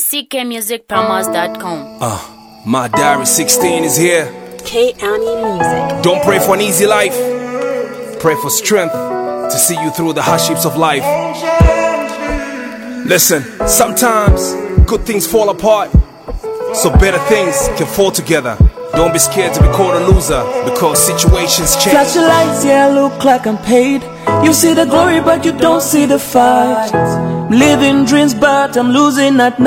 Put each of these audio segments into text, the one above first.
ckmusicpromos.com. My Diary 16 is here. K-Annie Music. Don't pray for an easy life. Pray for strength to see you through the hardships of life. Listen, sometimes good things fall apart, so better things can fall together. Don't be scared to be called a loser, because situations change. Flash the lights, yeah, I look like I'm paid. You see the glory, but you don't see the fight. Living dreams, but I'm losing at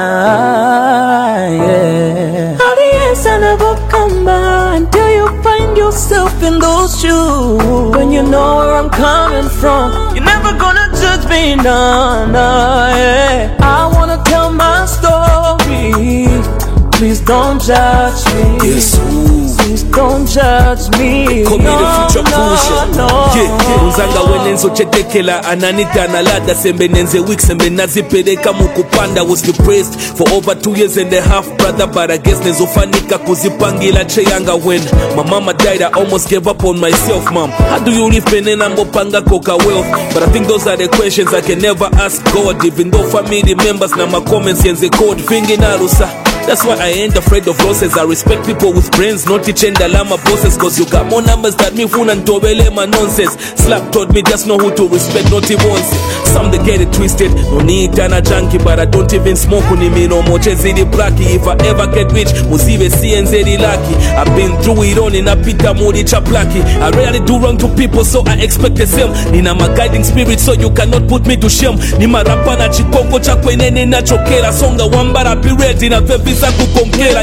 night, yeah. All the years I never come by until you find yourself in those shoes. When you know where I'm coming from, you're never gonna judge me, no, yeah. I wanna tell my story. Please don't judge me. Yes, please don't judge me. Call me the future pusher. No. Uzanga wenenzo chetekela ananita na lada sembe nenze week sembe nazipeleka mukupanda. Was depressed for over 2 years and a half, brother, but I guess nezofanika kuzipangila cheyanga. When my mama died, I almost gave up on myself, mom. How do you live penena mbopanga koka wealth? But I think those are the questions I can never ask God, even though family members na my comments yenze code fingi narusa. That's why I ain't afraid of losses. I respect people with brains, not teaching the lama bosses. Cause you got more numbers than me, fun and tobele my nonsense. Slap taught me just know who to respect, not even once. Some they get it twisted, no need a junkie, but I don't even smoke unimi no more chezidi blackie. If I ever get rich, musive CNZ lucky. I've been through it on in a pita moody chaplaki. I rarely do wrong to people, so I expect the same. Nina my guiding spirit, so you cannot put me to shame. Nima rapana chikongo chakwenene na chokera. Songa wambara be ready na vevi. Know where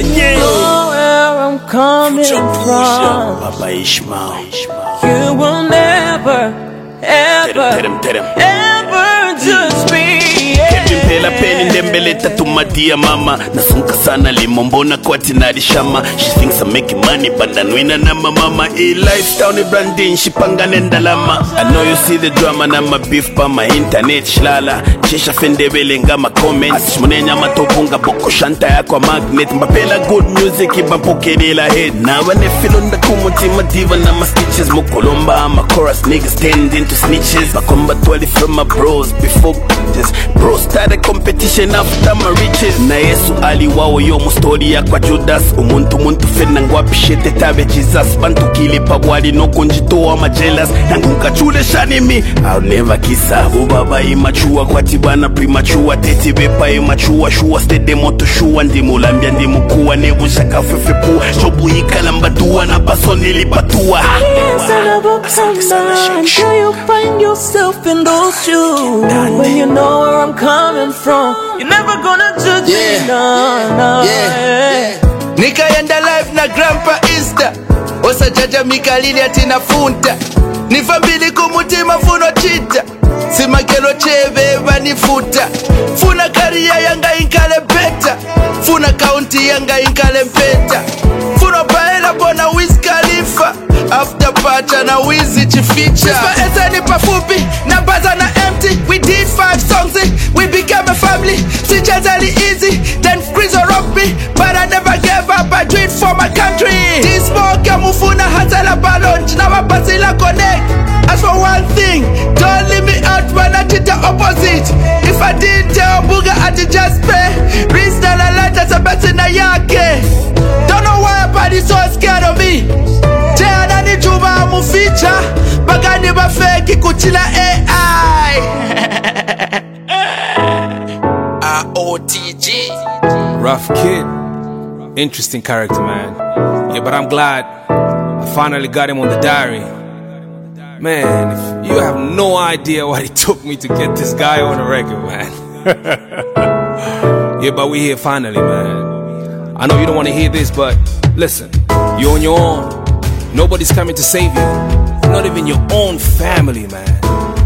I'm coming from. Papa Ishmael. You will never, ever judge me. Pela peni ndembeleta tumadia mama. Nasunka sana limombona kwa tinari shama. She thinks I'm making money but nanwina na mama. Lifestyle ni branding shipanga nenda lama. I know you see the drama na my beef pa my internet shlala. Chisha fendebele nga ma comments. Shmunenya matopunga boko shanta ya kwa magnet. Mbapela good music ibapokerela head. Na wane feel on the kumuti madiva na my stitches. Mukolomba my chorus niggas tend into snitches. Makomba 12 from my bros before this. Bros started competition after my riches. Na Yesu aliwao yo mustori ya kwa Judas. Umuntu fena ngwapishete tabe Jesus. Bantu kilipa wali no kunjitoa majelas. Nanguka chule shani mi I'll never kisa. Ubaba imachua kwa tibana premature. Teti bepa imachua shua. Stede moto shua. Ndimulambia ndimukuwa. Nebu shaka fefepu. Chobu ikalamba duwa na baso nilipatua. Yes, I never come by until you find yourself in those shoes. When you know where I'm coming from, you're never gonna judge me, no, yeah. Nikaenda live na grandpa Easter. Osa jaja mikalili atina funta. Nifambili kumutima funo chita. Simakelo cheve vanifuta. Funa karia yanga inkale peta. Funa kaunti yanga inkale mpeta. Funa paela bona Wiz Khalifa. After pacha na wizi chificha. Chispa esa ni pafupi. Na baza na empty. We did 5 songs. We became a family. Sichazali easy. Then Chris rock me. But I never gave up. I do it for my country. This smoke ya mufuna hatala balonj. Na wapasila connect. As for one thing, don't leave me out when I did the opposite. If I didn't tell Buga, I did just pay. Reach the light as a best in a yake. Don't know why everybody so scared of me. Jana ni juba muficha. Bagani ba fake kuchila AI. OTG. Rough kid. Interesting character, man. Yeah, but I'm glad I finally got him on the diary. Man, if you have no idea what it took me to get this guy on the record, man. Yeah, but we're here finally, man. I know you don't want to hear this, but listen, you're on your own. Nobody's coming to save you. Not even your own family, man.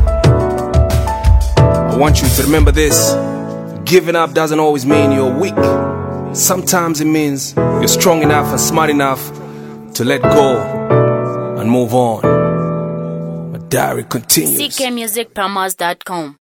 I want you to remember this. Giving up doesn't always mean you're weak. Sometimes it means you're strong enough and smart enough to let go and move on. My diary continues. ckmusicpromos.com.